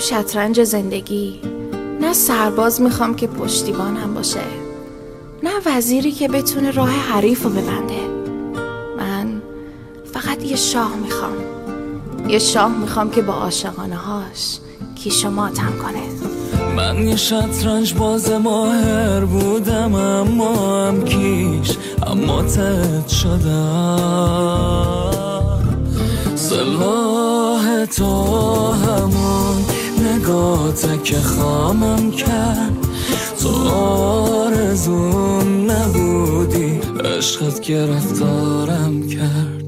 شطرنج زندگی نه سرباز میخوام که پشتیبانم باشه، نه وزیری که بتونه راه حریف رو ببنده. من فقط یه شاه میخوام، یه شاه میخوام که با عاشقانه هاش کیش و ماتم کنه. من یه شطرنج باز ماهر بودم، اما هم کیش اما تد شدم. سلاح تو همون نگاهت که خامم کرد، تو آرزوم نبودی، عشقت گرفتارم کرد.